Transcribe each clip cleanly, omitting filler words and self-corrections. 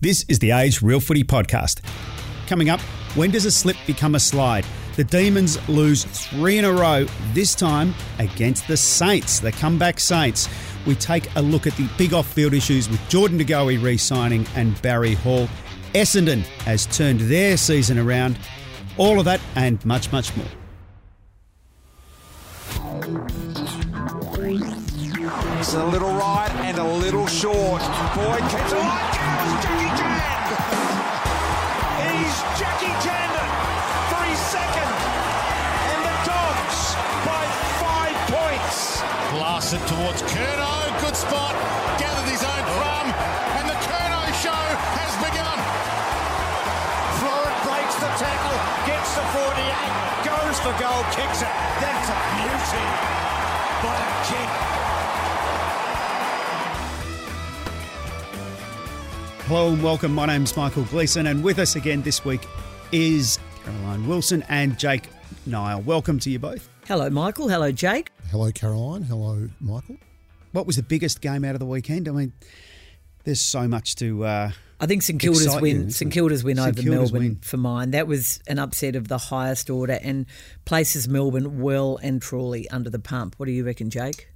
This is the Age Real Footy podcast. Coming up, when does a slip become a slide? The Demons lose 3 in a row, this time against the Saints, the comeback Saints. We take a look at the big off-field issues with Jordan De Goey re-signing and Barry Hall. Essendon has turned their season around. All of that and much, much more. It's a little right and a little short. Boyd keeps it on. Jackie Chan! He's Jackie Chan for his second. And the Dogs by 5 points. Blasted towards Curnow. Good spot. Gathered his own crumb. And the Curnow show has begun. Florent breaks the tackle. Gets the 48. Goes for goal. Kicks it. That's a beauty. By a kick. Hello and welcome. My name's Michael Gleeson, and with us again this week is Caroline Wilson and Jake Niall. Welcome to you both. Hello, Michael. Hello, Jake. Hello, Caroline. Hello, Michael. What was the biggest game out of the weekend? I mean, there's so much to I think St Kilda's win. St Kilda's win over Melbourne win. for mine. That was an upset of the highest order and places Melbourne well and truly under the pump. What do you reckon, Jake?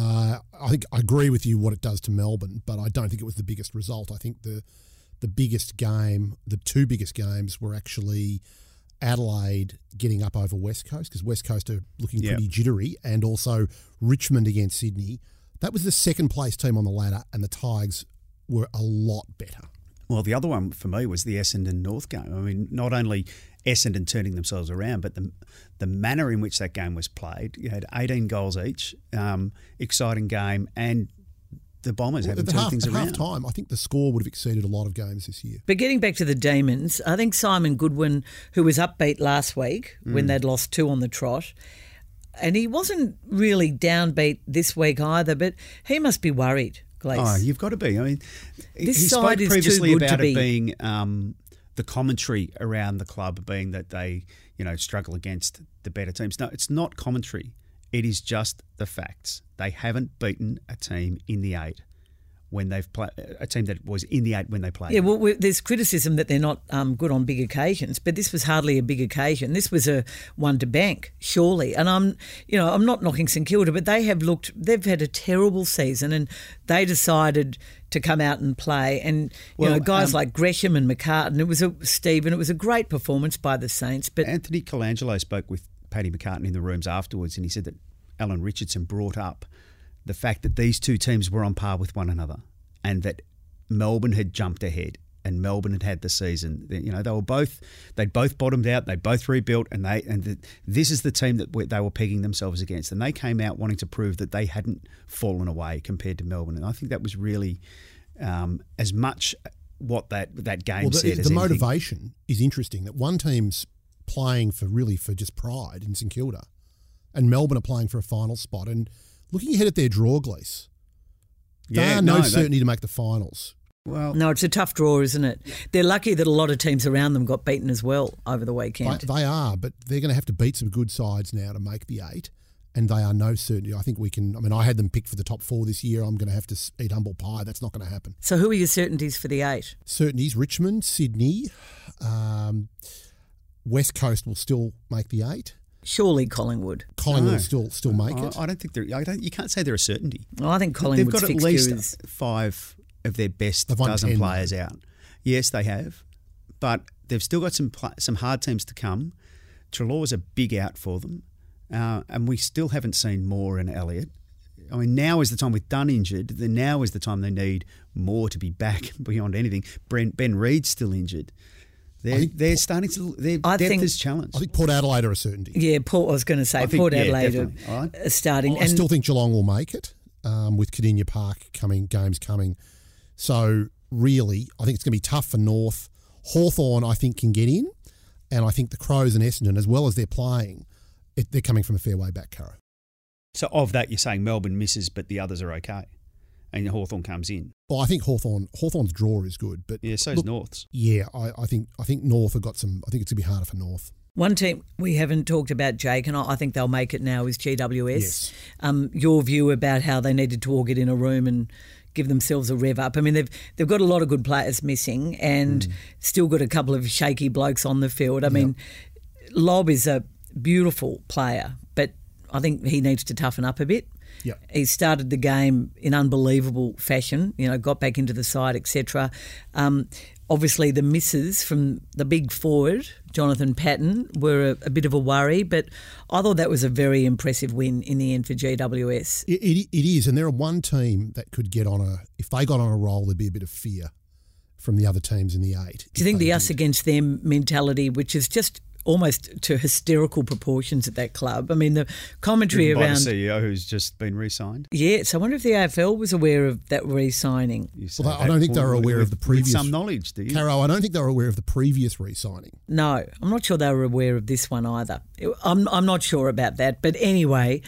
I think I agree with you what it does to Melbourne, but I don't think it was the biggest result. I think the biggest game, the two biggest games were actually Adelaide getting up over West Coast, because West Coast are looking pretty jittery, and also Richmond against Sydney. That was the second place team on the ladder, and the Tigers were a lot better. Well, the other one for me was the Essendon North game. I mean, not only Essendon turning themselves around, but the manner in which that game was played. You had 18 goals each, exciting game, and the Bombers having turned things around. At half-time, I think the score would have exceeded a lot of games this year. But getting back to the Demons, I think Simon Goodwin, who was upbeat last week when they'd lost 2 on the trot, and he wasn't really downbeat this week either, but he must be worried, Glace. Oh, you've got to be. I mean, this he side spoke is previously too good about to be. it being the commentary around the club being that they, struggle against the better teams. No, it's not commentary. It is just the facts. They haven't beaten a team in the 8 when they've played a team that was in the 8 when they played. Yeah, well, there's criticism that they're not good on big occasions, but this was hardly a big occasion. This was a one to bank, surely. And I'm not knocking St Kilda, but they've had a terrible season, and they decided to come out and play. And guys like Gresham and McCartan, it was a great performance by the Saints. But Anthony Colangelo spoke with Paddy McCartan in the rooms afterwards, and he said that Alan Richardson brought up the fact that these two teams were on par with one another, and that Melbourne had jumped ahead and Melbourne had had the season. They'd both bottomed out, they both rebuilt, and this is the team that they were pegging themselves against, and they came out wanting to prove that they hadn't fallen away compared to Melbourne. And I think that was really as much what that game said. The motivation is interesting, that one team's playing for just pride in St Kilda, and Melbourne are playing for a final spot. And looking ahead at their draw, Glees, certainty to make the finals. Well, no, it's a tough draw, isn't it? Yeah. They're lucky that a lot of teams around them got beaten as well over the weekend. They are, but they're going to have to beat some good sides now to make the 8, and they are no certainty. I think we can. I mean, I had them picked for the top 4 this year. I'm going to have to eat humble pie. That's not going to happen. So who are your certainties for the 8? Certainties: Richmond, Sydney, West Coast will still make the 8. Surely Collingwood. Will still make it. I don't think you can't say they're a certainty. Well, I think Collingwood's They've got at fixture least 5 of their best They've won dozen 10 players out. Yes, they have, but they've still got some hard teams to come. Treloar's a big out for them, and we still haven't seen Moore and Elliott. I mean, now is the time with Dunn injured. Now is the time they need Moore to be back beyond anything. Ben Reed's still injured. They're starting to. Their depth is challenged. I think Port Adelaide are a certainty. Yeah, I was going to say Port Adelaide are starting. I still think Geelong will make it with Cardinia Park games coming. So really, I think it's going to be tough for North. Hawthorn, I think, can get in, and I think the Crows and Essendon, as well as they're playing, they're coming from a fair way back, Caro. So of that, you're saying Melbourne misses, but the others are okay, and Hawthorn comes in. Well, I think Hawthorn's draw is good, but yeah, so's North's. Yeah, I think North have got some. I think it's going to be harder for North. One team we haven't talked about, Jake, and I think they'll make it now, is GWS. Yes. Your view about how they needed to all get in a room and give themselves a rev up. I mean, they've got a lot of good players missing and still got a couple of shaky blokes on the field. I mean, Lobb is a beautiful player, but I think he needs to toughen up a bit. Yep. He started the game in unbelievable fashion, got back into the side, etc. Obviously, the misses from the big forward, Jonathan Patton, were a bit of a worry, but I thought that was a very impressive win in the end for GWS. It is, and they're one team that could get on if they got on a roll, there'd be a bit of fear from the other teams in the 8. Do you think the us against them mentality, which is just almost to hysterical proportions at that club? I mean, the commentary by around the CEO who's just been re-signed. Yes, I wonder if the AFL was aware of that re-signing. Well, I don't think they were aware of the previous. With some knowledge, do you? Caro, I don't think they were aware of the previous re-signing. No, I'm not sure they were aware of this one either. I'm not sure about that. But anyway,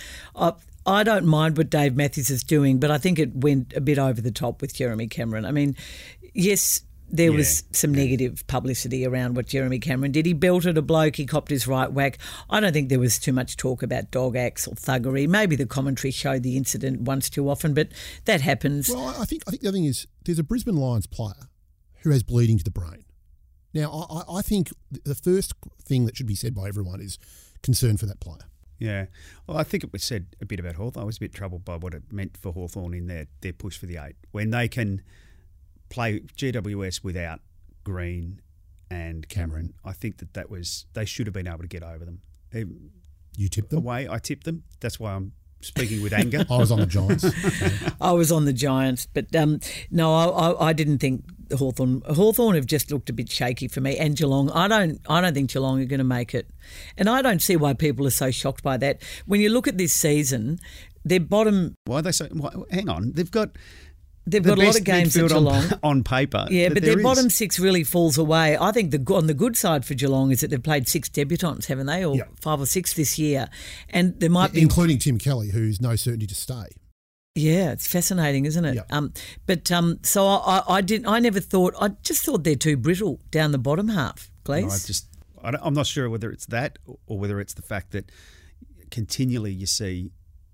I don't mind what Dave Matthews is doing, but I think it went a bit over the top with Jeremy Cameron. I mean, yes, there was some negative publicity around what Jeremy Cameron did. He belted a bloke, he copped his right whack. I don't think there was too much talk about dog acts or thuggery. Maybe the commentary showed the incident once too often, but that happens. Well, I think the other thing is there's a Brisbane Lions player who has bleeding to the brain. Now, I think the first thing that should be said by everyone is concern for that player. Yeah. Well, I think it was said a bit about Hawthorn. I was a bit troubled by what it meant for Hawthorn in their push for the 8. When they can play GWS without Green and Cameron, I think that was they should have been able to get over them. You tipped them? I tipped them. That's why I'm speaking with anger. I was on the Giants. I was on the Giants, but no, I didn't think Hawthorn have just looked a bit shaky for me, and Geelong. I don't think Geelong are going to make it, and I don't see why people are so shocked by that. When you look at this season, their bottom. Why are they so? Hang on, they've got a lot of games at Geelong on paper. Yeah, but their bottom 6 really falls away. I think on the good side for Geelong is that they've played 6 debutants, haven't they, or 5 or 6 this year, and there might be including Tim Kelly, who's no certainty to stay. Yeah, it's fascinating, isn't it? Yeah. So I never thought. I just thought they're too brittle down the bottom half, Glees. I'm not sure whether it's that or whether it's the fact that continually you see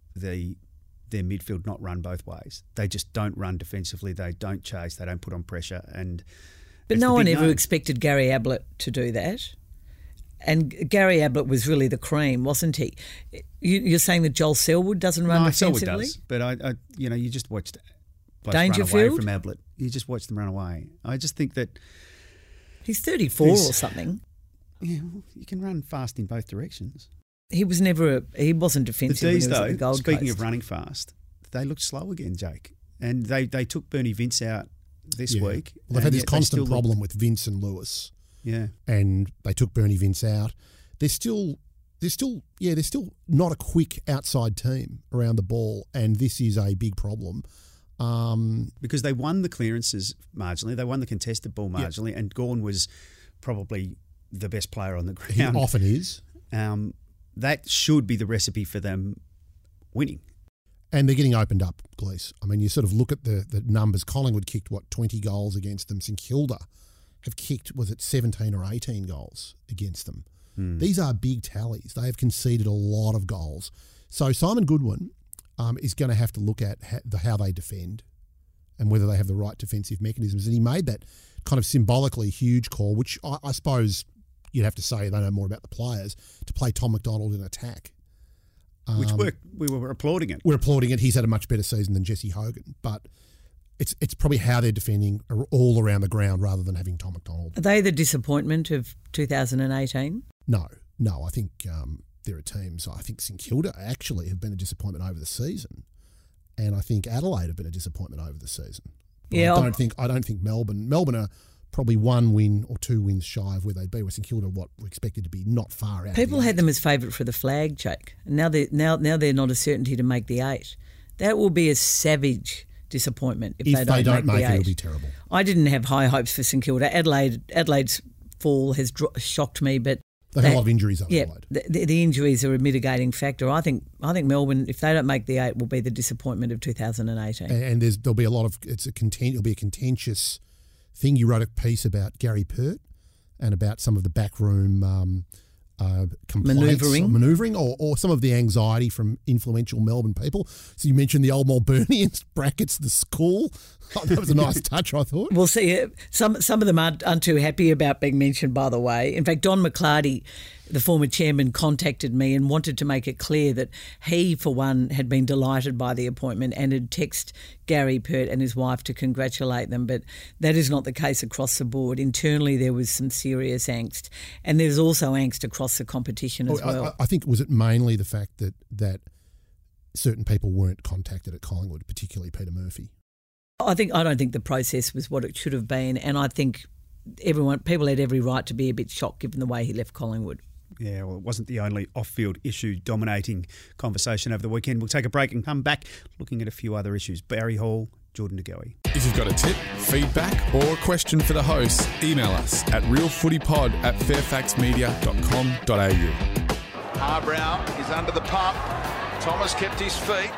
their midfield not run both ways. They just don't run defensively. They don't chase. They don't put on pressure. But no one ever expected Gary Ablett to do that. And Gary Ablett was really the cream, wasn't he? You're saying that Joel Selwood doesn't run defensively? Selwood does. But you just watched Dangerfield run away from Ablett. You just watched them run away. I just think that he's 34 or something. Yeah, you can run fast in both directions. He wasn't defensive when he was at the Gold speaking Coast. of running fast, they looked slow again, Jake. And they took Bernie Vince out this week. Well, they've had this constant problem with Vince and Lewis. Yeah. And they took Bernie Vince out. They're still not a quick outside team around the ball, and this is a big problem. Because they won the clearances marginally, they won the contested ball marginally, and Gawn was probably the best player on the ground. He often is. That should be the recipe for them winning. And they're getting opened up, Glees. I mean, you sort of look at the numbers. Collingwood kicked, 20 goals against them. St Kilda have kicked, 17 or 18 goals against them. These are big tallies. They have conceded a lot of goals. So Simon Goodwin is going to have to look at how they defend and whether they have the right defensive mechanisms. And he made that kind of symbolically huge call, which I suppose you'd have to say they know more about the players, to play Tom McDonald in attack. Which worked. We were applauding it. We're applauding it. He's had a much better season than Jesse Hogan. But it's probably how they're defending all around the ground rather than having Tom McDonald. Are they the disappointment of 2018? No. I think there are teams. I think St Kilda actually have been a disappointment over the season. And I think Adelaide have been a disappointment over the season. But I don't think Melbourne are probably 1 win or 2 wins shy of where they'd be. With St Kilda, what were expected to be not far out. People had them as favourite for the flag, Jake. And now they're not a certainty to make the 8. That will be a savage disappointment if they don't make the 8. It'll be terrible. I didn't have high hopes for St Kilda. Adelaide's fall has shocked me, but they had a lot of injuries. Adelaide. The injuries are a mitigating factor. I think Melbourne, if they don't make the 8, will be the disappointment of 2018. And there'll be a lot of it'll be a contentious thing. You wrote a piece about Gary Pert and about some of the backroom complaints, manoeuvring, or some of the anxiety from influential Melbourne people. So you mentioned the old Melburnians, brackets the school. Oh, that was a nice touch, I thought. Well, see, some of them aren't too happy about being mentioned, by the way. In fact, Don McClarty, the former chairman, contacted me and wanted to make it clear that he, for one, had been delighted by the appointment and had texted Gary Pert and his wife to congratulate them. But that is not the case across the board. Internally, there was some serious angst. And there's also angst across the competition as well. I think, was it mainly the fact that certain people weren't contacted at Collingwood, particularly Peter Murphy? I don't think the process was what it should have been, and I think people had every right to be a bit shocked given the way he left Collingwood. Yeah, well, it wasn't the only off-field issue dominating conversation over the weekend. We'll take a break and come back looking at a few other issues. Barry Hall, Jordan De Goey. If you've got a tip, feedback or a question for the hosts, email us at realfootypod@fairfaxmedia.com.au. Harbrow is under the pump. Thomas kept his feet.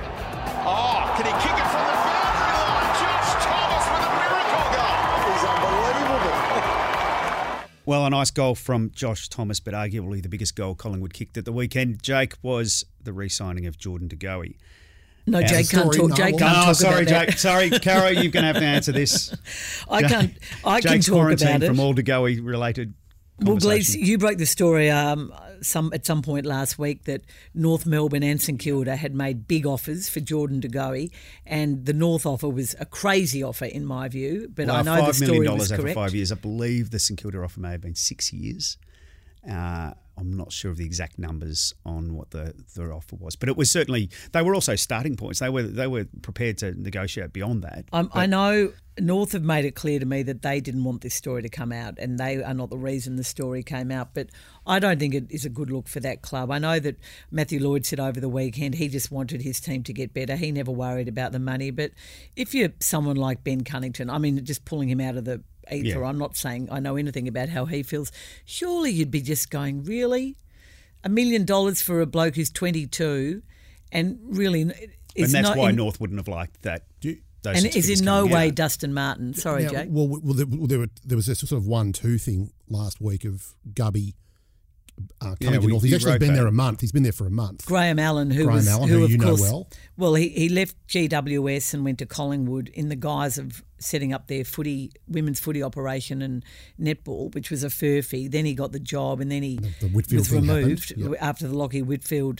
Oh, can he kick it from the boundary line? Josh Thomas with a miracle goal. He's unbelievable. Well, a nice goal from Josh Thomas, but arguably the biggest goal Collingwood kicked at the weekend, Jake, was the re-signing of Jordan De Goey. No, Jake can't talk. Jake can't talk sorry, about Jake. that. Sorry, Caro, you're going to have to answer this. I can Jake's talk about it. from all De Goey related. Well, Glees, you broke the story at some point last week that North Melbourne and St Kilda had made big offers for Jordan De Goey, and the North offer was a crazy offer in my view. But I know the story was correct. $5 million over 5 years. I believe the St Kilda offer may have been 6 years. I'm not sure of the exact numbers on what the offer was, but it was certainly, they were also starting points. They were prepared to negotiate beyond that. I know North have made it clear to me that they didn't want this story to come out, and they are not the reason the story came out. But I don't think it is a good look for that club. I know that Matthew Lloyd said over the weekend he just wanted his team to get better. He never worried about the money. But if you're someone like Ben Cunnington, I mean, just pulling him out of the ether, yeah. I'm not saying I know anything about how he feels. Surely you'd be just going, really? $1 million for a bloke who's 22 and really... And that's why North wouldn't have liked that. And is in no way Dustin Martin. Sorry, Jake. Well, there was a sort of 1-2 thing last week of Gubby coming to North. He's actually been there a month. He's been there for a month. Graham Allen, who you know well. Well, he left GWS and went to Collingwood in the guise of setting up their women's footy operation and netball, which was a furphy. Then he got the job, and then he was removed after the Lockie Whitfield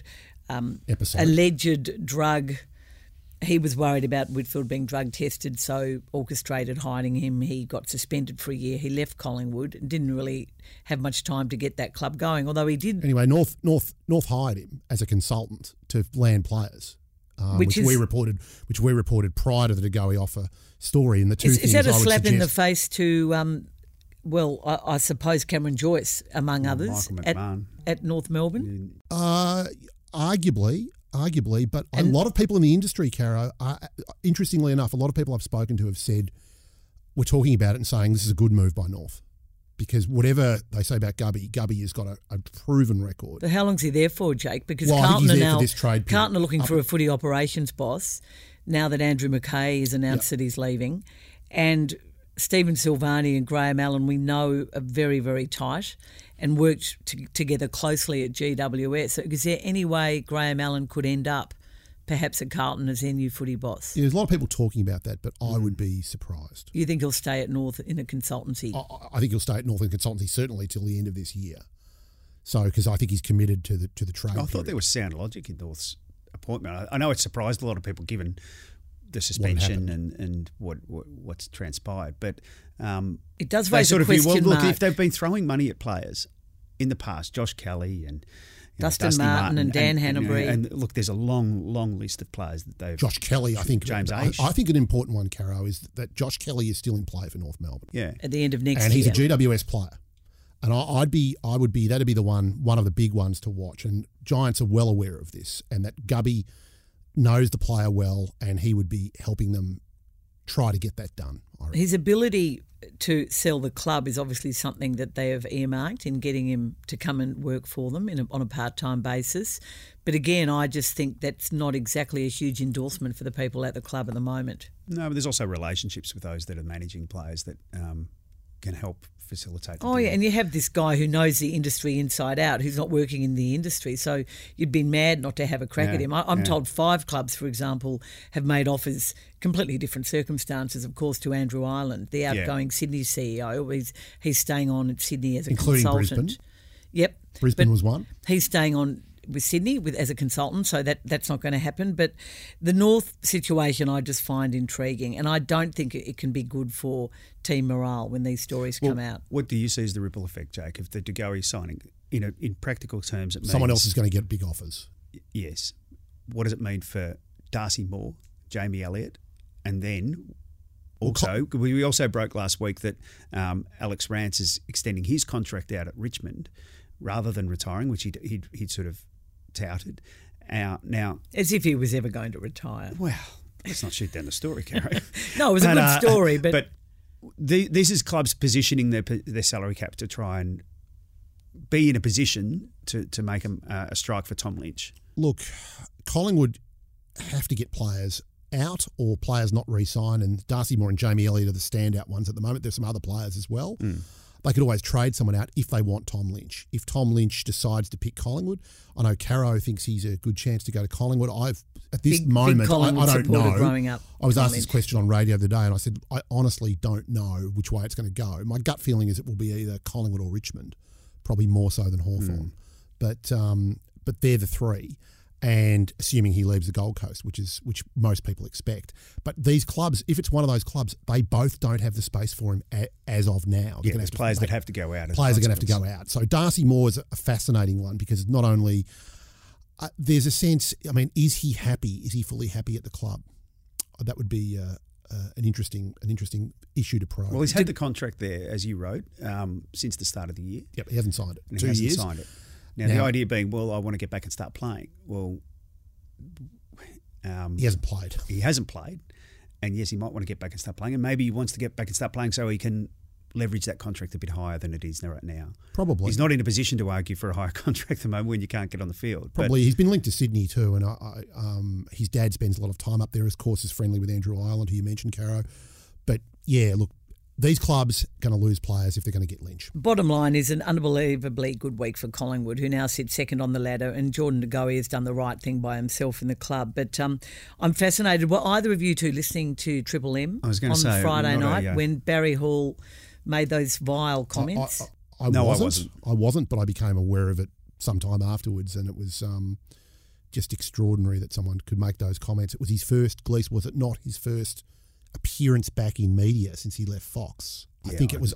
alleged drug. He was worried about Whitfield being drug tested, so orchestrated hiding him. He got suspended for a year. He left Collingwood and didn't really have much time to get that club going, although he did. Anyway, North hired him as a consultant to land players, which we reported prior to the De Goey offer story. And the two things is that a I would slap in the suggest, face to? I suppose Cameron Joyce, among others, at North Melbourne. Arguably, but a lot of people in the industry, Caro, interestingly enough, a lot of people I've spoken to have said, we're talking about it and saying this is a good move by North. Because whatever they say about Gubby has got a proven record. But how long's he there for, Jake? Because Carlton are looking for a footy operations boss now that Andrew McKay has announced that he's leaving. And Stephen Silvani and Graham Allen, we know, are very, very tight and worked together closely at GWS. So is there any way Graham Allen could end up perhaps at Carlton as their new footy boss? Yeah, there's a lot of people talking about that, but I would be surprised. You think he'll stay at North in a consultancy? I think he'll stay at North in consultancy certainly till the end of this year. So, because I think he's committed to the trade. I thought there was sound logic in North's appointment. I know it surprised a lot of people given the suspension and what's transpired, but it does raise a question mark. If they've been throwing money at players in the past, Josh Kelly and Dustin Martin and Dan Hanbury, and look, there's a long list of players that they've. Josh Kelly, I think James Aish. I think an important one, Caro, is that Josh Kelly is still in play for North Melbourne. Yeah, at the end of next year, and he's a GWS player. And that'd be the one of the big ones to watch. And Giants are well aware of this, and that Gubby knows the player well, and he would be helping them try to get that done. His ability to sell the club is obviously something that they have earmarked in getting him to come and work for them on a part-time basis. But again, I just think that's not exactly a huge endorsement for the people at the club at the moment. No, but there's also relationships with those that are managing players that can help facilitate the Oh, deal. yeah, and you have this guy who knows the industry inside out, who's not working in the industry, so you'd be mad not to have a crack at him. I'm told 5 clubs, for example, have made offers, completely different circumstances, of course, to Andrew Ireland, the outgoing Sydney CEO. He's staying on at Sydney as a Including consultant. Brisbane? Yep. Brisbane But was one. He's staying on with Sydney as a consultant, so that's not going to happen. But the North situation I just find intriguing, and I don't think it can be good for team morale when these stories come out. What do you see as the ripple effect, Jake, of the De Goey signing? In practical terms, it means Someone else is going to get big offers. Yes. What does it mean for Darcy Moore, Jamie Elliott, and then also we also broke last week that Alex Rance is extending his contract out at Richmond rather than retiring, which he'd sort of touted. Now, as if he was ever going to retire. Well, let's not shoot down the story, Caro. No, it was a good story, but this is clubs positioning their salary cap to try and be in a position to make a strike for Tom Lynch. Look, Collingwood have to get players out or players not re-sign, and Darcy Moore and Jamie Elliott are the standout ones at the moment. There's some other players as well. They could always trade someone out if they want Tom Lynch. If Tom Lynch decides to pick Collingwood, I know Caro thinks he's a good chance to go to Collingwood. At this moment, I don't know. Growing up, I was asked this question on radio the other day, and I said, I honestly don't know which way it's going to go. My gut feeling is it will be either Collingwood or Richmond, probably more so than Hawthorn. But they're the three. And assuming he leaves the Gold Coast, which most people expect. But these clubs, if it's one of those clubs, they both don't have the space for him as of now. Yeah, there's players that have to go out. Players are going to have to go out. So Darcy Moore is a fascinating one because not only there's a sense, I mean, is he happy? Is he fully happy at the club? That would be an interesting issue to probe. Well, he's had the contract there, as you wrote, since the start of the year. Yep, he hasn't signed it. And 2 years. He hasn't signed it. Now, the idea being, well, I want to get back and start playing. Well, he hasn't played. He hasn't played. And yes, he might want to get back and start playing. And maybe he wants to get back and start playing so he can leverage that contract a bit higher than it is right now. Probably. He's not in a position to argue for a higher contract at the moment when you can't get on the field. Probably. He's been linked to Sydney too. And his dad spends a lot of time up there. Of course, is friendly with Andrew Ireland, who you mentioned, Caro. But yeah, look, these clubs are going to lose players if they're going to get Lynch. Bottom line is an unbelievably good week for Collingwood, who now sit second on the ladder, and Jordan De Goey has done the right thing by himself in the club. But I'm fascinated. Were either of you two listening to Triple M on Friday night when Barry Hall made those vile comments? I wasn't, but I became aware of it sometime afterwards, and it was just extraordinary that someone could make those comments. It was his first, Glees, was it not his first appearance back in media since he left Fox? I think it was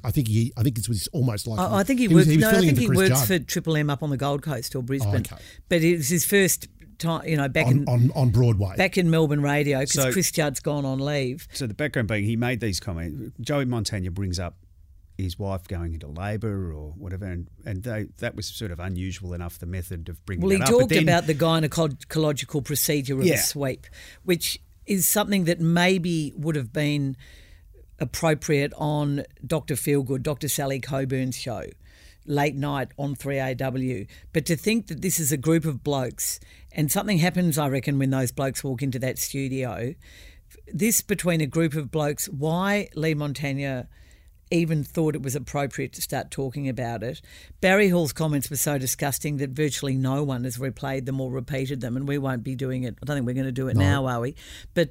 almost like I think he works. I think he works for Triple M up on the Gold Coast or Brisbane. Oh, okay. But it was his first time, back on Broadway, back in Melbourne radio, because Chris Judd's gone on leave. So the background being, he made these comments. Joey Montagna brings up his wife going into labour or whatever, and that was sort of unusual enough, the method of bringing that up. Well, he talked about the gynecological procedure of a sweep, which is something that maybe would have been appropriate on Dr. Feelgood, Dr. Sally Coburn's show, late night on 3AW. But to think that this is a group of blokes, and something happens, I reckon, when those blokes walk into that studio, this between a group of blokes, why Lee Montagna even thought it was appropriate to start talking about it. Barry Hall's comments were so disgusting that virtually no one has replayed them or repeated them, and we won't be doing it. I don't think we're going to do it now, are we? But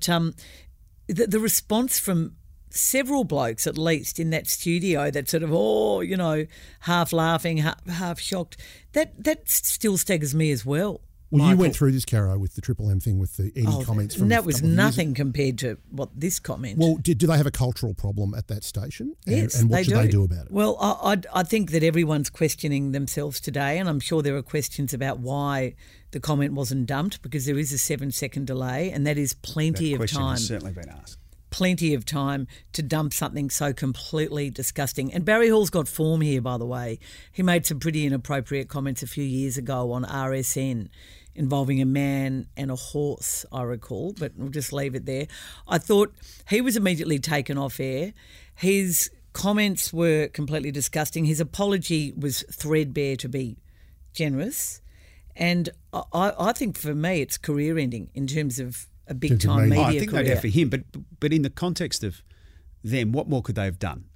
the response from several blokes, at least, in that studio, that sort of, half laughing, half shocked, that still staggers me as well. Well, Michael. You went through this, Caro, with the Triple M thing with the Eddie comments. From that was nothing compared to what this comment. Well, do they have a cultural problem at that station? Yes, and what should they do about it? Well, I think that everyone's questioning themselves today, and I'm sure there are questions about why the comment wasn't dumped, because there is a 7-second delay, and that is plenty of time. That question has certainly been asked. Plenty of time to dump something so completely disgusting. And Barry Hall's got form here, by the way. He made some pretty inappropriate comments a few years ago on RSN involving a man and a horse, I recall, but we'll just leave it there. I thought he was immediately taken off air. His comments were completely disgusting. His apology was threadbare, to be generous. And I think for me it's career-ending in terms of a big-time media career. I think no doubt for him, but in the context of them, what more could they have done?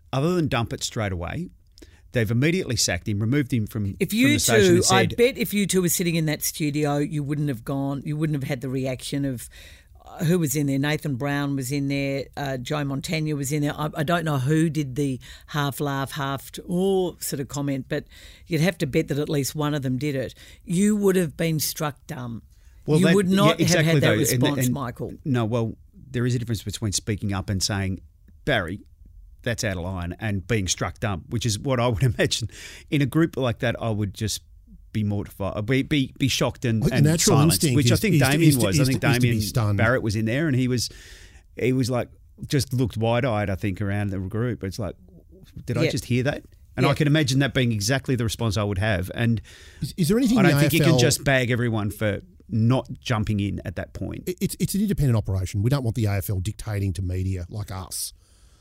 other than dump it straight away, they've immediately sacked him, removed him from If you from the station two, and said, I bet if you two were sitting in that studio, you wouldn't have had the reaction of who was in there. Nathan Brown was in there. Joe Montagna was in there. I don't know who did the half laugh, half sort of comment, but you'd have to bet that at least one of them did it. You would have been struck dumb. You would not have had that response, Michael. No, well, there is a difference between speaking up and saying, Barry, that's out of line, and being struck dumb, which is what I would imagine. In a group like that, I would just be mortified, be shocked and silenced, which I think Damien was. I think Damien Barrett was in there, and he was like, just looked wide-eyed, I think, around the group. It's like, did I just hear that? And I can imagine that being exactly the response I would have. And is there anything? I don't think you can just bag everyone for not jumping in at that point. It's an independent operation. We don't want the AFL dictating to media like us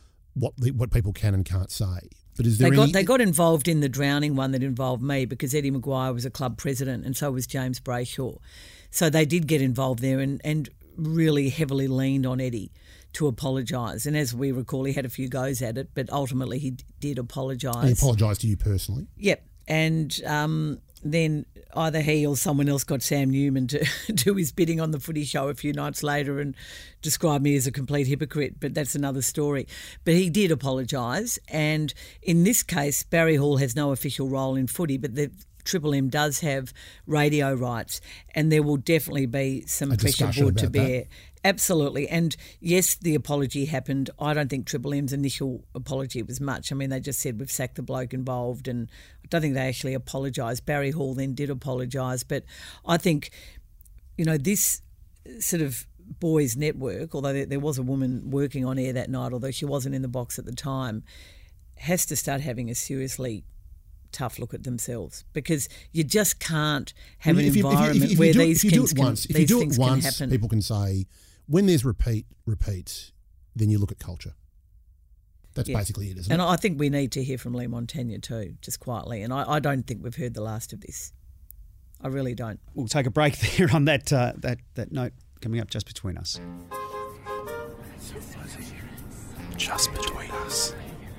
what people can and can't say. But is there they got involved in the drowning one that involved me because Eddie Maguire was a club president and so was James Brayshaw. So they did get involved there and really heavily leaned on Eddie to apologise. And as we recall, he had a few goes at it, but ultimately he did apologise. And he apologised to you personally? Yep. And then either he or someone else got Sam Newman to do his bidding on the Footy Show a few nights later and describe me as a complete hypocrite, but that's another story. But he did apologise, and in this case, Barry Hall has no official role in footy, but the Triple M does have radio rights, and there will definitely be some pressure brought to bear. Absolutely. And yes, the apology happened. I don't think Triple M's initial apology was much. I mean, they just said we've sacked the bloke involved, and I don't think they actually apologised. Barry Hall then did apologise. But I think, this sort of boys' network, although there was a woman working on air that night, although she wasn't in the box at the time, has to start having a seriously tough look at themselves, because you just can't have an environment where these things can happen. If you do it once, people can say, when there's repeats, then you look at culture. That's basically it, isn't it? And I think we need to hear from Lee Montagna too, just quietly. And I don't think we've heard the last of this. I really don't. We'll take a break there on that note coming up just between us. Just between us.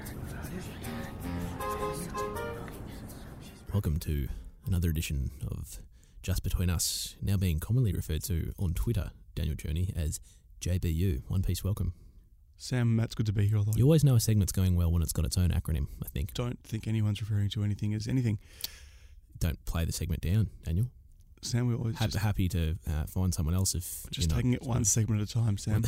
Welcome to another edition of Just Between Us, now being commonly referred to on Twitter, Daniel Cherney, as JBU. One Piece, welcome. Sam, Matt, it's good to be here. Although you always know a segment's going well when it's got its own acronym, I think. Don't think anyone's referring to anything as anything. Don't play the segment down, Daniel. Sam, we're always happy to find someone else if just taking it one segment at a time, Sam.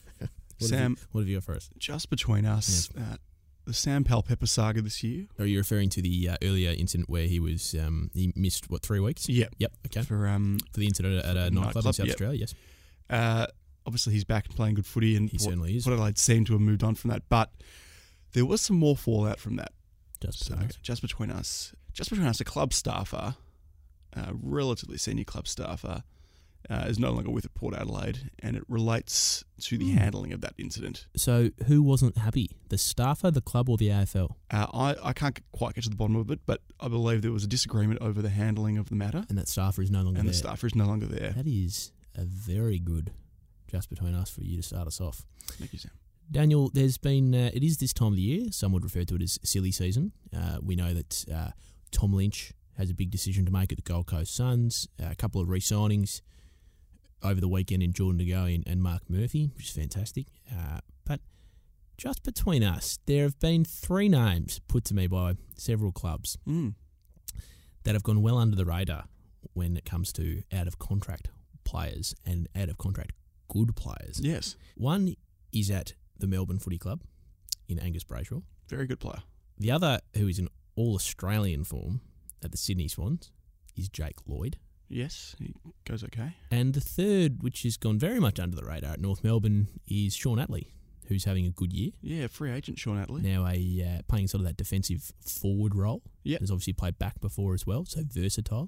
Sam, what have you got for us? Just Between Us, the Sam Powell-Pepper saga this year. Are you referring to the earlier incident where he was he missed 3 weeks? Yep. Okay. For the incident at a nightclub in South Australia, yes. Obviously, he's back and playing good footy, and he certainly is. Port Adelaide seem to have moved on from that, but there was some more fallout from that. Just Between Us, a club staffer, relatively senior club staffer, is no longer with Port Adelaide, and it relates to the handling of that incident. So who wasn't happy? The staffer, the club, or the AFL? I can't quite get to the bottom of it, but I believe there was a disagreement over the handling of the matter. And that staffer is no longer there. And the staffer is no longer there. That is a very good Just Between Us for you to start us off. Thank you, Sam. Daniel, there's been, it is this time of the year, some would refer to it as silly season. We know that Tom Lynch has a big decision to make at the Gold Coast Suns, a couple of re-signings over the weekend in Jordan De Goey and Mark Murphy, which is fantastic. But just between us, there have been 3 names put to me by several clubs that have gone well under the radar when it comes to out-of-contract players and out-of-contract good players. Yes. One is at the Melbourne Footy Club in Angus Brayshaw. Very good player. The other, who is in all-Australian form at the Sydney Swans, is Jake Lloyd. Yes, he goes okay. And the third, which has gone very much under the radar at North Melbourne, is Sean Atley, who's having a good year. Yeah, free agent Sean Atley. Now playing sort of that defensive forward role. Yeah. Has obviously played back before as well, so versatile.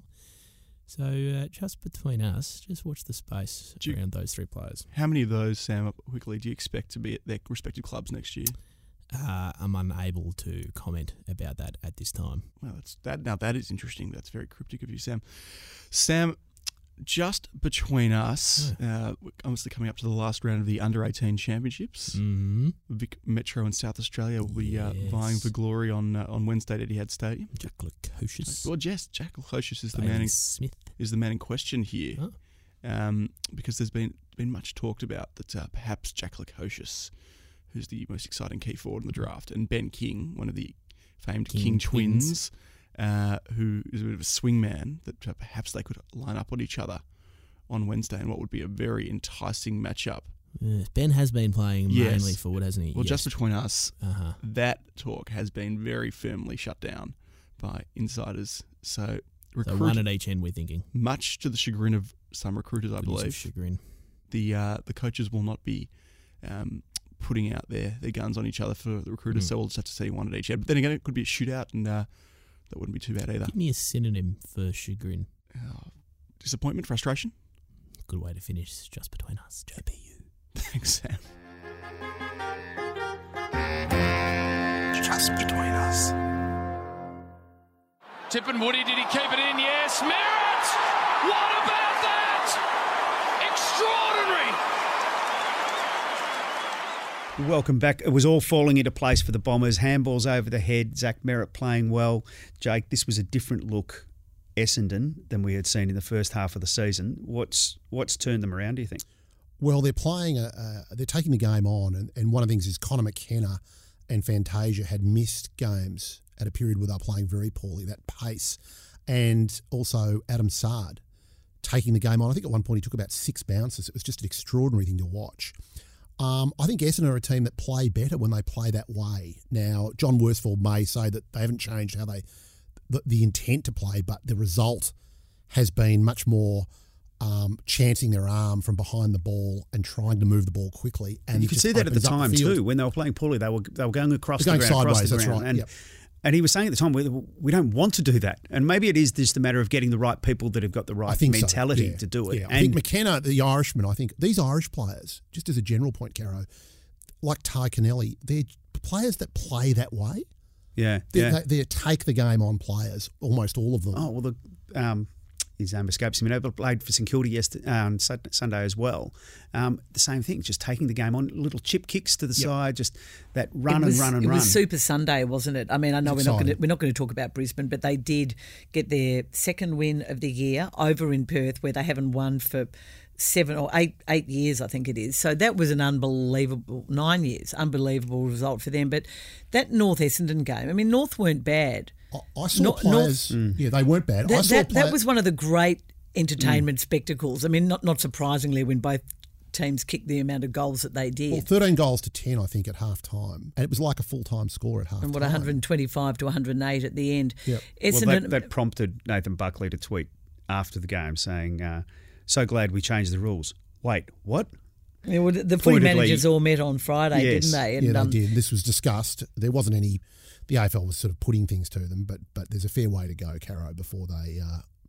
So just between us, just watch the space around those 3 players. How many of those, Sam, quickly, do you expect to be at their respective clubs next year? I'm unable to comment about that at this time. Well, that is interesting. That's very cryptic of you, Sam. Sam, just between us, obviously coming up to the last round of the Under-18 Championships, Vic Metro and South Australia will be vying for glory on Wednesday at Etihad Stadium. Jack Lukosius. Well, yes, Jack Lukosius is the man in question here, because there's been much talked about that perhaps Jack Lukosius, who's the most exciting key forward in the draft, and Ben King, one of the famed King twins, who is a bit of a swingman, that perhaps they could line up on each other on Wednesday in what would be a very enticing matchup. Ben has been playing mainly forward, hasn't he? Well, just between us, that talk has been very firmly shut down by insiders. So 1 at each end, we're thinking. Much to the chagrin of some recruiters, I believe. Chagrin. The coaches will not be putting out their guns on each other for the recruiters, so we'll just have to see 1 at each end. But then again, it could be a shootout, and that wouldn't be too bad either. Give me a synonym for chagrin. Disappointment, frustration. Good way to finish. Just between us, JPU. Thanks, Sam. Just between us. Tip and Woody, did he keep it in? Yes. Merritt! What about that? Extraordinary! Welcome back. It was all falling into place for the Bombers. Handballs over the head. Zach Merritt playing well. Jake, this was a different look Essendon than we had seen in the first half of the season. What's turned them around, do you think? Well, they're playing. They're taking the game on, and one of the things is Connor McKenna and Fantasia had missed games at a period where they were playing very poorly. That pace, and also Adam Sard taking the game on. I think at one point he took about 6 bounces. It was just an extraordinary thing to watch. I think Essendon are a team that play better when they play that way. Now, John Worsfold may say that they haven't changed how the intent to play, but the result has been much more chancing their arm from behind the ball and trying to move the ball quickly. And you could see that at the time too. When they were playing poorly, they were going across the ground. Sideways, that's ground. right. And he was saying at the time, we don't want to do that. And maybe it is just a matter of getting the right people that have got the right mentality to do it. Yeah. I think McKenna, the Irishman, I think these Irish players, just as a general point, Caro, like Ty Connelly, they're players that play that way. Yeah. They take the game on players, almost all of them. Oh, well, his name escapes me. But played for St Kilda yesterday, Sunday as well. The same thing, just taking the game on, little chip kicks to the side, just that run. It was Super Sunday, wasn't it? I mean, I know we're not going to talk about Brisbane, but they did get their second win of the year over in Perth, where they haven't won for 7 or 8 years, I think it is. So that was an unbelievable 9 years, unbelievable result for them. But that North Essendon game, I mean, North weren't bad. I saw players. They weren't bad. That was one of the great entertainment spectacles. I mean, not surprisingly, when both teams kicked the amount of goals that they did. Well, 13 goals to 10, I think, at half time. And it was like a full-time score at half time. And 125 to 108 at the end. Yep. Essendon, that prompted Nathan Buckley to tweet after the game saying, so glad we changed the rules. Wait, what? Yeah, well, the footy managers all met on Friday, didn't they? And, they did. This was discussed. There wasn't any... The AFL was sort of putting things to them, but there's a fair way to go, Caro, before they...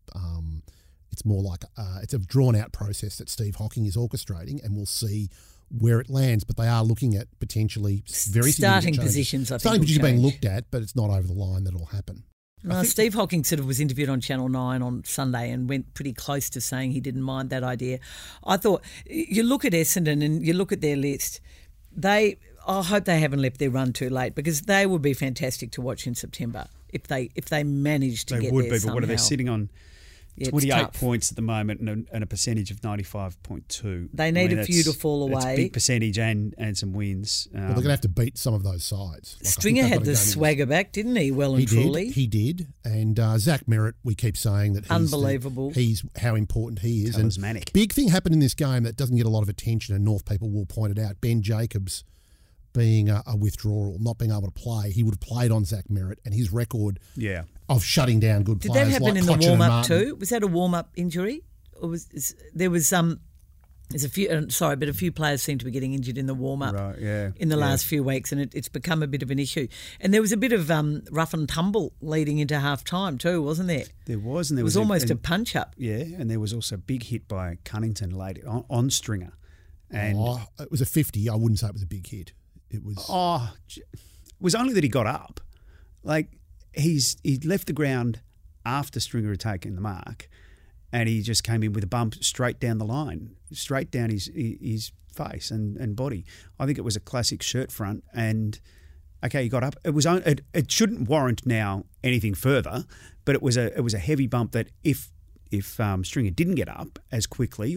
it's more like... it's a drawn-out process that Steve Hocking is orchestrating, and we'll see where it lands. But they are looking at potentially very starting positions, I think. Starting positions being looked at, but it's not over the line that it'll happen. Steve Hocking sort of was interviewed on Channel 9 on Sunday and went pretty close to saying he didn't mind that idea. I thought, you look at Essendon and you look at their list, I hope they haven't left their run too late, because they would be fantastic to watch in September if they managed to get there. They would be, but what are they sitting on? 28 points at the moment and a percentage of 95.2. They need a few to fall away. It's a big percentage and some wins. Well, they're going to have to beat some of those sides. Stringer had the swagger back, didn't he? Well and truly. He did. And Zach Merritt, we keep saying that he's unbelievable. He's how important he is. Talismanic. And big thing happened in this game that doesn't get a lot of attention, and North people will point it out. Ben Jacobs being a withdrawal, not being able to play. He would have played on Zach Merritt, and his record of shutting down good players. Did that happen like in the Cochin warm-up too? Was that a warm-up injury? Or there's a few players seem to be getting injured in the warm-up in the last few weeks, and it's become a bit of an issue. And there was a bit of rough and tumble leading into half-time too, wasn't there? There was. And there was almost a punch-up. Yeah, and there was also a big hit by Cunnington late on Stringer. And it was a 50. I wouldn't say it was a big hit. It was. It was only that he got up. Like he left the ground after Stringer had taken the mark, and he just came in with a bump straight down the line, straight down his face and body. I think it was a classic shirt front, and okay, he got up. It shouldn't warrant now anything further, but it was a heavy bump that if Stringer didn't get up as quickly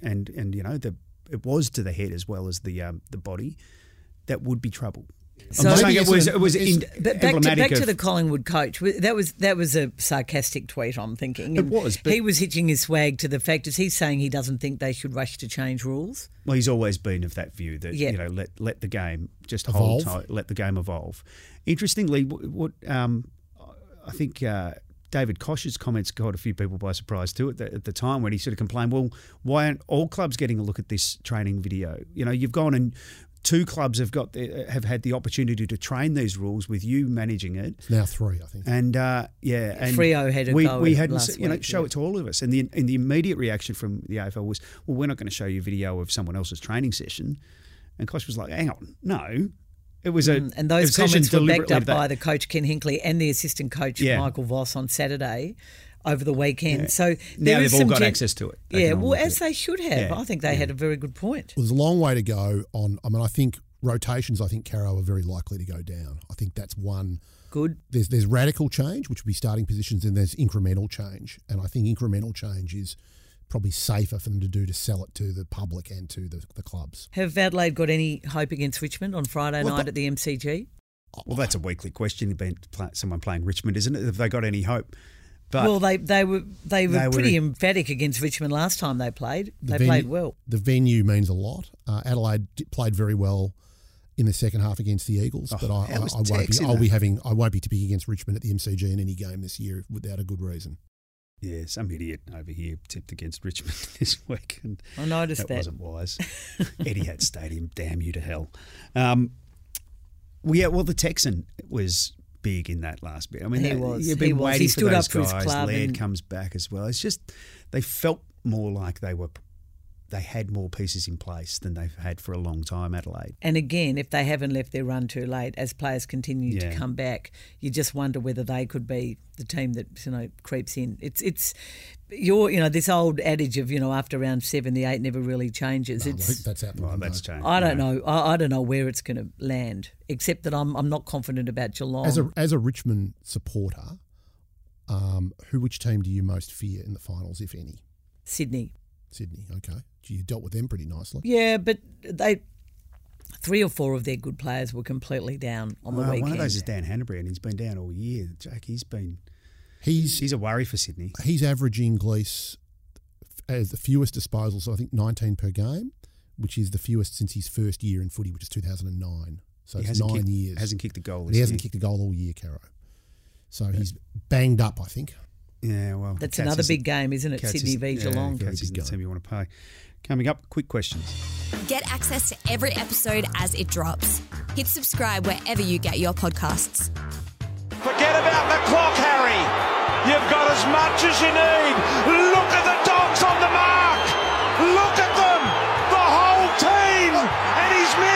it was to the head as well as the body, that would be trouble. So I'm saying it was back to the Collingwood coach. That was a sarcastic tweet, I'm thinking. It was. But he was hitching his swag to the fact, is he saying he doesn't think they should rush to change rules? Well, he's always been of that view that let the game just hold tight, let the game evolve. Interestingly, what I think David Koch's comments caught a few people by surprise too at the time, when he sort of complained, well, why aren't all clubs getting a look at this training video? You've gone and 2 clubs have had the opportunity to train these rules with you managing it. It's now 3, I think. And and Freo had a go we at hadn't last week, show it to all of us. And the immediate reaction from the AFL was, well, we're not going to show you a video of someone else's training session. And Koch was like, hang on, no. It was and those comments were backed up by the coach Ken Hinkley and the assistant coach Michael Voss on Saturday over the weekend. Yeah. So now they've all got access to it. As they should have. I think they had a very good point. Well, there's a long way to go on. I mean, I think rotations, Caro, are very likely to go down. I think that's one. Good. There's radical change, which would be starting positions, and there's incremental change. And I think incremental change is probably safer for them to do, to sell it to the public and to the clubs. Have Adelaide got any hope against Richmond on Friday night at the MCG? Well, that's a weekly question about someone playing Richmond, isn't it? Have they got any hope? But well, they were pretty emphatic against Richmond last time they played. They played well. The venue means a lot. Adelaide played very well in the second half against the Eagles, but I won't be tipping against Richmond at the MCG in any game this year without a good reason. Yeah, some idiot over here tipped against Richmond this week. And I noticed that. That wasn't wise. Etihad Stadium, damn you to hell. The Texan was big in that last bit. I mean, you've been waiting for those guys. Laird comes back as well. It's just they felt more like they had more pieces in place than they've had for a long time, Adelaide. And again, if they haven't left their run too late, as players continue to come back, you just wonder whether they could be the team that creeps in. It's this old adage of after round 7 the 8 never really changes. No, that's happening. Well, that's changed. I don't know. I don't know where it's going to land. Except that I'm not confident about Geelong. As a Richmond supporter, which team do you most fear in the finals, if any? Sydney, okay. You dealt with them pretty nicely. Yeah, but 3 or 4 of their good players were completely down on the weekend. One of those is Dan Hanbury, and he's been down all year. Jack, he's a worry for Sydney. He's averaging, Glees, as the fewest disposals, so I think 19 per game, which is the fewest since his first year in footy, which is 2009. So it's 9 years. Hasn't kicked a goal. He hasn't kicked a goal all year, Caro. So he's banged up, I think. Yeah, well, that's another big game, isn't it? Sydney v Geelong. Cats isn't the team you want to play. Coming up, quick questions. Get access to every episode as it drops. Hit subscribe wherever you get your podcasts. Forget about the clock, Harry. You've got as much as you need. Look at the Dogs on the mark. Look at them. The whole team. And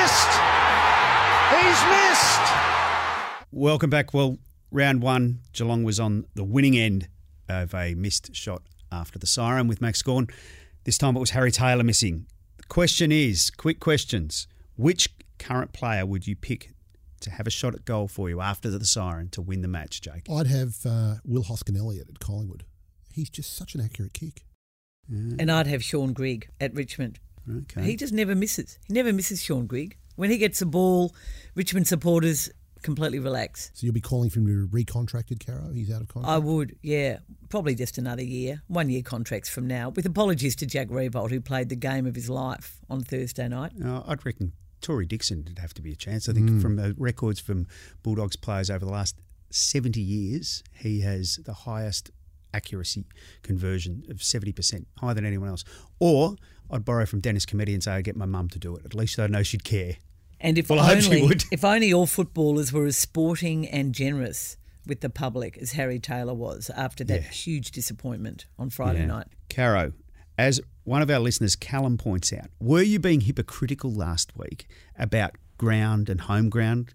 he's missed. Welcome back. Well, round 1, Geelong was on the winning end of a missed shot after the siren with Max Gawn. This time it was Harry Taylor missing. The question is, quick questions, which current player would you pick to have a shot at goal for you after the siren to win the match, Jake? I'd have Will Hoskin-Elliott at Collingwood. He's just such an accurate kick. Yeah. And I'd have Sean Grigg at Richmond. Okay. He just never misses. He never misses, Sean Grigg. When he gets the ball, Richmond supporters completely relax. So you'll be calling for him to be recontracted, Caro? He's out of contract? I would, yeah. Probably just another year. 1 year contracts from now. With apologies to Jack Revolt, who played the game of his life on Thursday night. I'd reckon Tory Dixon would have to be a chance. I think from the records from Bulldogs players over the last 70 years, he has the highest accuracy conversion of 70%, higher than anyone else. Or I'd borrow from Dennis Cometti and say I'd get my mum to do it. At least I know she'd care. And if only all footballers were as sporting and generous with the public as Harry Taylor was after that huge disappointment on Friday night. Caro, as one of our listeners, Callum, points out, were you being hypocritical last week about ground and home ground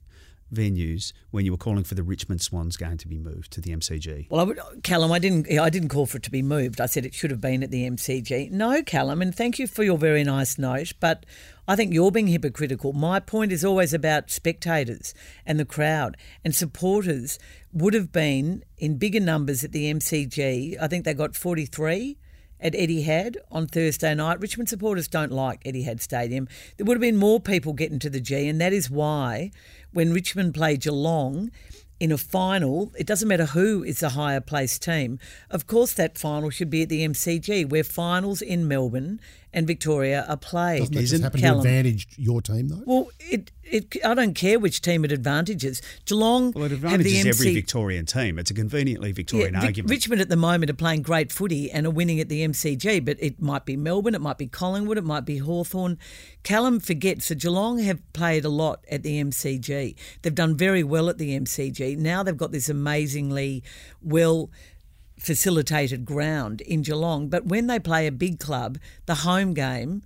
venues when you were calling for the Richmond Swans game to be moved to the MCG? Well, Callum, I didn't call for it to be moved. I said it should have been at the MCG. No, Callum, and thank you for your very nice note, but I think you're being hypocritical. My point is always about spectators and the crowd, and supporters would have been in bigger numbers at the MCG. I think they got 43 at Etihad on Thursday night. Richmond supporters don't like Etihad Stadium. There would have been more people getting to the G, and that is why when Richmond played Geelong in a final, it doesn't matter who is the higher placed team. Of course that final should be at the MCG, where finals in Melbourne and Victoria are played. Doesn't that just happen to advantage your team, though? Well, I don't care which team it advantages. Geelong it have the advantages MC... every Victorian team. It's a conveniently Victorian argument. Richmond at the moment are playing great footy and are winning at the MCG, but it might be Melbourne, it might be Collingwood, it might be Hawthorn. Callum forgets that Geelong have played a lot at the MCG. They've done very well at the MCG. Now they've got this amazingly well facilitated ground in Geelong, but when they play a big club, their home game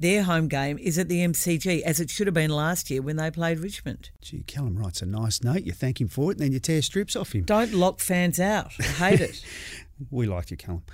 is at the MCG, as it should have been last year when they played Richmond. Gee, Callum writes a nice note. You thank him for it, and then you tear strips off him. Don't lock fans out. I hate it. We like you, Callum.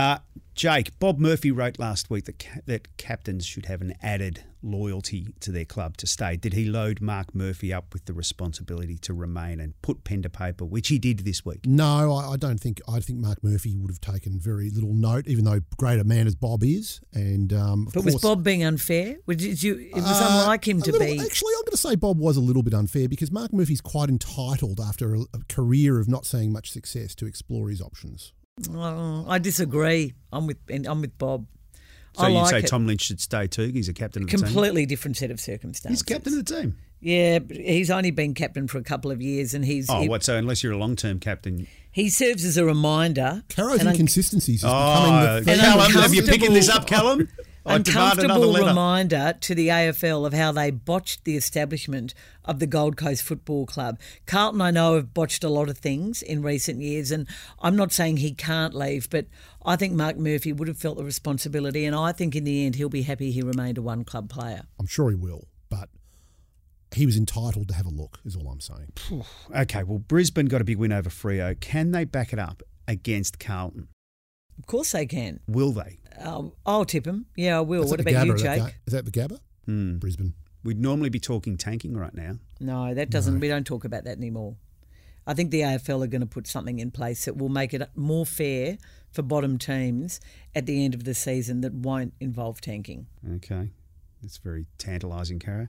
Jake, Bob Murphy wrote last week that captains should have an added loyalty to their club to stay. Did he load Mark Murphy up with the responsibility to remain and put pen to paper, which he did this week? No, I don't think. I think Mark Murphy would have taken very little note, even though great a man as Bob is. And but was Bob being unfair? It was unlike him to be. Actually, I'm going to say Bob was a little bit unfair because Mark Murphy's quite entitled after a career of not seeing much success to explore his options. I disagree. I'm with Bob. So you'd say Tom Lynch should stay too? He's a captain of the team? Completely different set of circumstances. He's captain of the team? Yeah, but he's only been captain for a couple of years and he's... So unless you're a long-term captain... He serves as a reminder... Caro's inconsistencies is becoming the... Callum, have you picking this up, Callum? Uncomfortable reminder to the AFL of how they botched the establishment of the Gold Coast Football Club. Carlton, I know, have botched a lot of things in recent years, and I'm not saying he can't leave, but I think Mark Murphy would have felt the responsibility, and I think in the end he'll be happy he remained a one-club player. I'm sure he will, but he was entitled to have a look, is all I'm saying. Okay, well, Brisbane got a big win over Freo. Can they back it up against Carlton? Of course they can. Will they? I'll tip them. Yeah, I will. What about you, Jake? Is that the Gabba? Brisbane. We'd normally be talking tanking right now. No, that doesn't. No. We don't talk about that anymore. I think the AFL are going to put something in place that will make it more fair for bottom teams at the end of the season that won't involve tanking. Okay. That's very tantalising, Cara.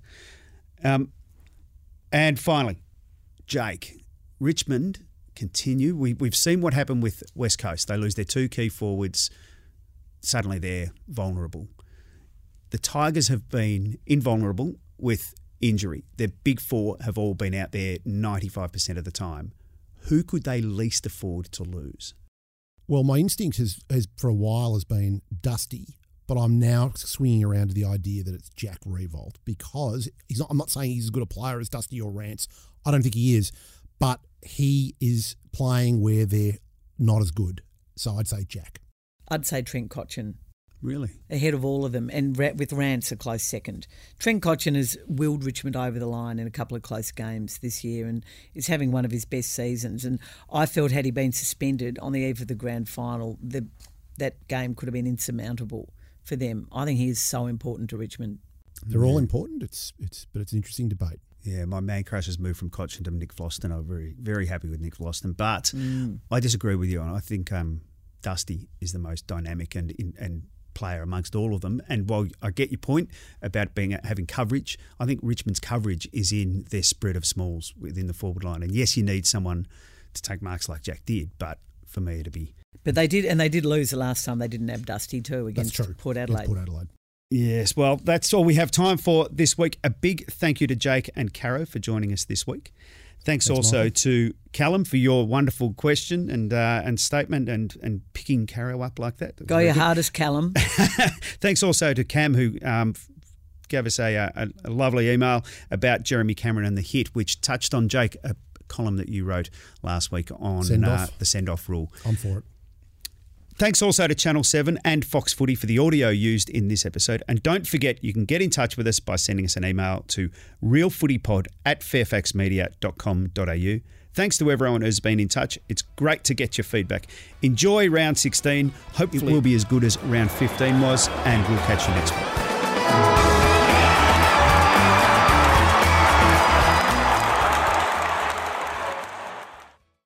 And finally, Jake, Richmond continue. We've seen what happened with West Coast. They lose their two key forwards. Suddenly they're vulnerable. The Tigers have been invulnerable with injury. Their big four have all been out there 95% of the time. Who could they least afford to lose? Well, my instinct has for a while has been Dusty, but I'm now swinging around to the idea that it's Jack Riewoldt because I'm not saying he's as good a player as Dusty or Rance. I don't think he is, but he is playing where they're not as good. So I'd say Jack. I'd say Trent Cotchin. Really? Ahead of all of them, and with Rance a close second. Trent Cotchin has willed Richmond over the line in a couple of close games this year and is having one of his best seasons. And I felt had he been suspended on the eve of the grand final, that game could have been insurmountable for them. I think he is so important to Richmond. They're all important, but it's an interesting debate. Yeah, my man crush has moved from Cotchin to Nick Vlastuin. I'm very, very happy with Nick Vlastuin. But I disagree with you. I think Dusty is the most dynamic and player amongst all of them. And while I get your point about having coverage, I think Richmond's coverage is in their spread of smalls within the forward line. And yes, you need someone to take marks like Jack did, but for me to be... But they did lose the last time they didn't have Dusty too against Port Adelaide. Port Adelaide. Yes, well, that's all we have time for this week. A big thank you to Jake and Caro for joining us this week. Thanks also to Callum for your wonderful question and statement and picking Caro up like that. Go your hardest, Callum. Thanks also to Cam who gave us a lovely email about Jeremy Cameron and the hit, which touched on, Jake, a column that you wrote last week on the send-off rule. I'm for it. Thanks also to Channel 7 and Fox Footy for the audio used in this episode. And don't forget, you can get in touch with us by sending us an email to realfootypod@fairfaxmedia.com.au. Thanks to everyone who's been in touch. It's great to get your feedback. Enjoy round 16. Hope it will be as good as round 15 was, and we'll catch you next week.